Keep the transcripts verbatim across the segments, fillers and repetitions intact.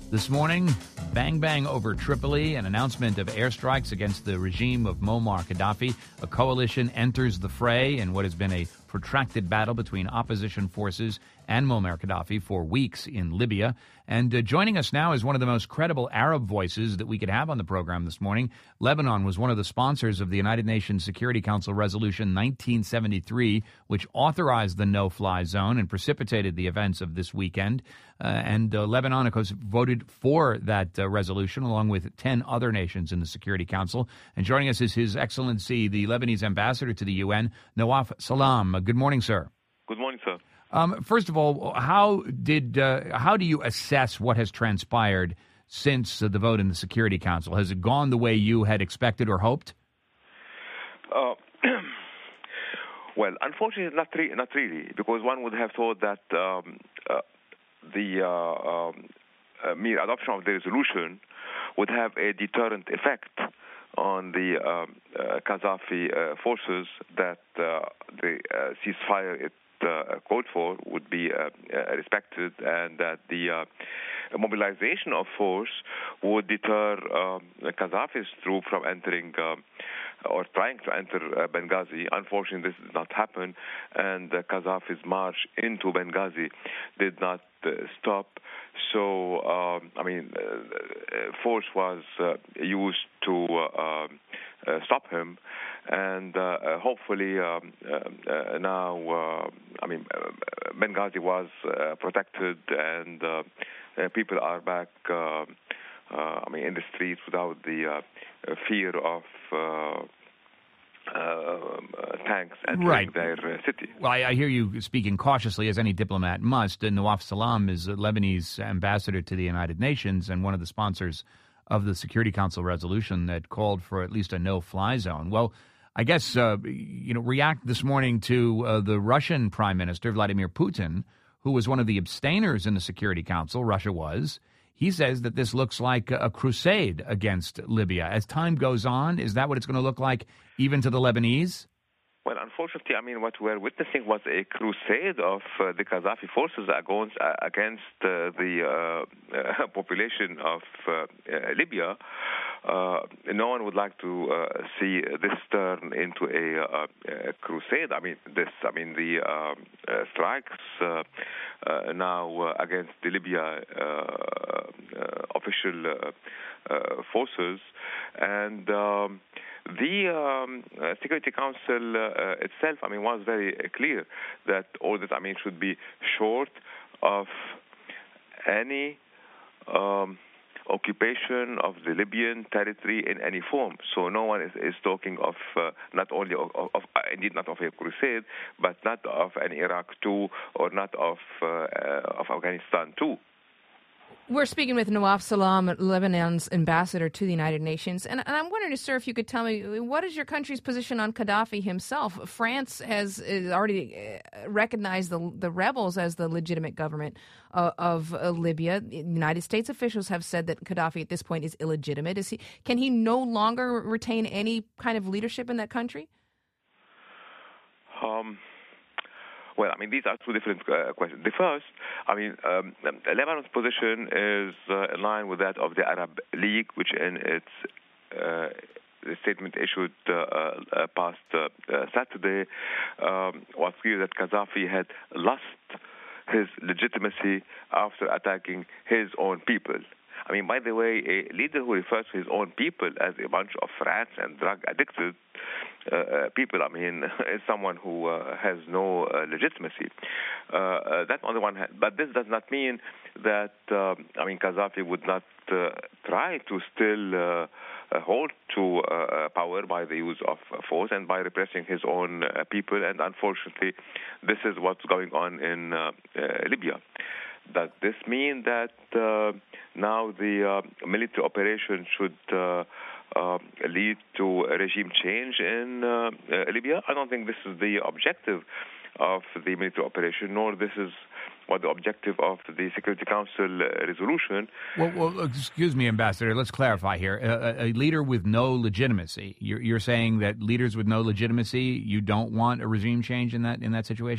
This morning, bang bang over Tripoli, an announcement of airstrikes against the regime of Muammar Gaddafi. A coalition enters the fray in what has been a protracted battle between opposition forces and Muammar Gaddafi for weeks in Libya. And uh, joining us now is one of the most credible Arab voices that we could have on the program this morning. Lebanon was one of the sponsors of the United Nations Security Council Resolution nineteen seventy-three, which authorized the no-fly zone and precipitated the events of this weekend. Uh, and uh, Lebanon, of course, voted for that uh, resolution along with ten other nations in the Security Council. And joining us is His Excellency, the Lebanese ambassador to the U N, Nawaf Salam. Uh, good morning, sir. Good morning, sir. Um, first of all, how did uh, how do you assess what has transpired since uh, the vote in the Security Council? Has it gone the way you had expected or hoped? Uh, well, unfortunately, not, re- not really, because one would have thought that um, uh, the uh, um, uh, mere adoption of the resolution would have a deterrent effect on the um, uh, Gaddafi uh, forces, that uh, the uh, ceasefire it Uh, called for would be uh, uh, respected, and that the uh, mobilization of force would deter uh, Gaddafi's troops from entering uh, or trying to enter uh, Benghazi. Unfortunately, this did not happen, and uh, Gaddafi's march into Benghazi did not uh, stop. So, um, I mean, uh, force was uh, used to uh, uh, stop him, and uh, uh, hopefully um, uh, uh, now, uh, I mean, uh, Benghazi was uh, protected, and uh, uh, people are back, uh, uh, I mean, in the streets without the uh, fear of Uh, Uh, uh, tanks entering right. their uh, city. Well, I, I hear you speaking cautiously, as any diplomat must. And Nawaf Salam is a Lebanese ambassador to the United Nations and one of the sponsors of the Security Council resolution that called for at least a no-fly zone. Well, I guess, uh, you know, react this morning to uh, the Russian Prime Minister, Vladimir Putin, who was one of the abstainers in the Security Council. Russia was. He says that this looks like a crusade against Libya. As time goes on, is that what it's going to look like even to the Lebanese? Well, unfortunately, I mean, what we're witnessing was a crusade of uh, the Gaddafi forces against, uh, against uh, the uh, uh, population of uh, uh, Libya. Uh, no one would like to uh, see this turn into a, uh, a crusade. I mean, this. I mean, the uh, uh, strikes uh, uh, now uh, against the Libya uh, uh, official uh, uh, forces, and Um, The um, uh, Security Council uh, itself, I mean, was very uh, clear that all this, I mean, should be short of any um, occupation of the Libyan territory in any form. So no one is, is talking of uh, not only of, of, of, indeed not of a crusade, but not of an Iraq two, or not of uh, uh, of Afghanistan two. We're speaking with Nawaf Salam, Lebanon's ambassador to the United Nations. And, and I'm wondering, sir, if you could tell me, what is your country's position on Gaddafi himself? France has, has already recognized the, the rebels as the legitimate government uh, of uh, Libya. United States officials have said that Gaddafi at this point is illegitimate. Is he? Can he no longer retain any kind of leadership in that country? Um. Well, I mean, these are two different uh, questions. The first, I mean, um, Lebanon's position is uh, in line with that of the Arab League, which in its uh, statement issued uh, uh, past uh, uh, Saturday um, was clear that Gaddafi had lost his legitimacy after attacking his own people. I mean, by the way, a leader who refers to his own people as a bunch of rats and drug-addicted uh, uh, people, I mean, is someone who uh, has no uh, legitimacy. Uh, uh, that's on the one hand. But this does not mean that, uh, I mean, Gaddafi would not uh, try to still uh, uh, hold to uh, power by the use of force and by repressing his own uh, people. And unfortunately, this is what's going on in uh, uh, Libya. Does this mean that uh, now the uh, military operation should uh, uh, lead to a regime change in uh, uh, Libya? I don't think this is the objective of the military operation, nor this is what the objective of the Security Council uh, resolution. Well, well, excuse me, Ambassador. Let's clarify here. A, a leader with no legitimacy. You're, you're saying that leaders with no legitimacy, you don't want a regime change in that in that situation? No,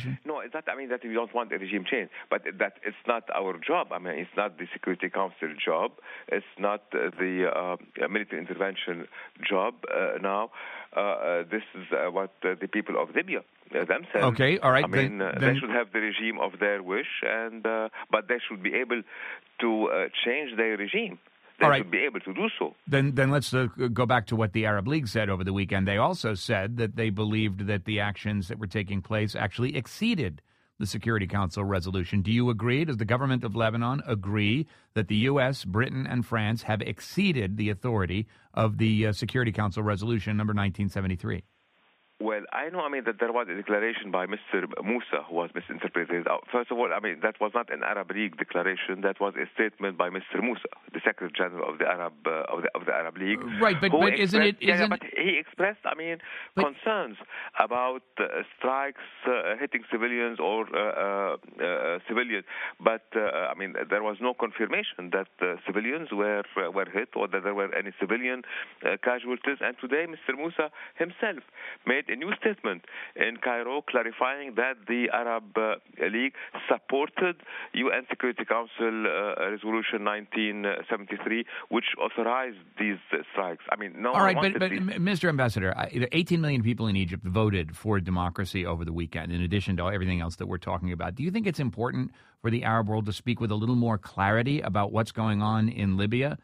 it's not. I mean that we don't want a regime change, but that it's not our job. I mean, it's not the Security Council job. It's not uh, the uh, military intervention job uh, now. Uh, uh, this is uh, what uh, the people of Libya uh, themselves. Okay, all right. I mean, then, uh, then... they should have the regime of their wish, and uh, but they should be able to uh, change their regime. They All right. should be able to do so. Then, then let's uh, go back to what the Arab League said over the weekend. They also said that they believed that the actions that were taking place actually exceeded the Security Council resolution. Do you agree? Does the government of Lebanon agree that the U S, Britain, and France have exceeded the authority of the uh, Security Council resolution number nineteen seventy-three? Well, I know, I mean, that there was a declaration by Mister Moussa who was misinterpreted. First of all, I mean, that was not an Arab League declaration. That was a statement by Mister Moussa, the Secretary General of the Arab uh, of, the, of the Arab League. Right, but, but isn't it... Yeah, isn't but he expressed, I mean, but, concerns about uh, strikes uh, hitting civilians or uh, uh, civilians. But, uh, I mean, there was no confirmation that uh, civilians were uh, were hit or that there were any civilian uh, casualties. And today, Mister Moussa himself made a new statement in Cairo clarifying that the Arab uh, League supported U N Security Council uh, Resolution nineteen seventy-three, which authorized these uh, strikes. I mean, no. All right, but, but these... Mister Ambassador, eighteen million people in Egypt voted for democracy over the weekend, in addition to everything else that we're talking about. Do you think it's important for the Arab world to speak with a little more clarity about what's going on in Libya?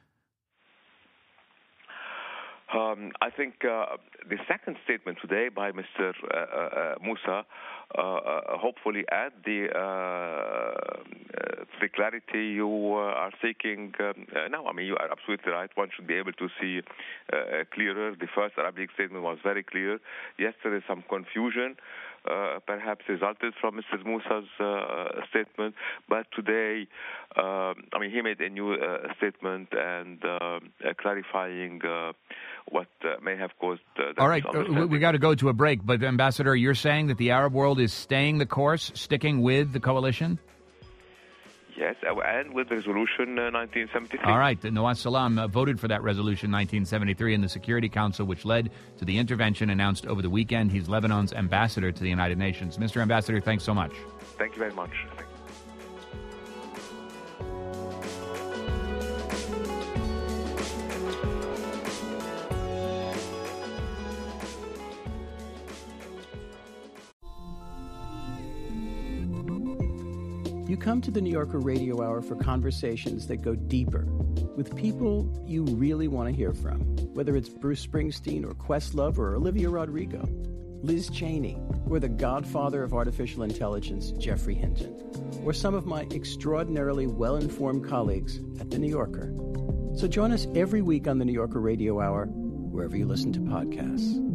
Um, I think uh, the second statement today by Mister Uh, uh, Moussa uh, uh, hopefully add the, uh, uh, the clarity you uh, are seeking um, uh, now. I mean, you are absolutely right. One should be able to see uh, clearer. The first Arab League statement was very clear. Yesterday, some confusion uh, perhaps resulted from Mister Moussa's uh, statement, but today, uh, I mean, he made a new uh, statement and uh, uh, clarifying uh, what uh, may have caused uh, that. All right, uh, we got to go to a break, but Ambassador, you're saying that the Arab world is staying the course, sticking with the coalition? Yes, and with Resolution uh, nineteen seventy-three. All right, Nawaz Salam uh, voted for that Resolution nineteen seventy-three in the Security Council, which led to the intervention announced over the weekend. He's Lebanon's ambassador to the United Nations. Mister Ambassador, thanks so much. Thank you very much. Thank you. You come to the New Yorker Radio Hour for conversations that go deeper with people you really want to hear from, whether it's Bruce Springsteen or Questlove or Olivia Rodrigo, Liz Cheney, or the godfather of artificial intelligence, Geoffrey Hinton, or some of my extraordinarily well-informed colleagues at The New Yorker. So join us every week on the New Yorker Radio Hour, wherever you listen to podcasts.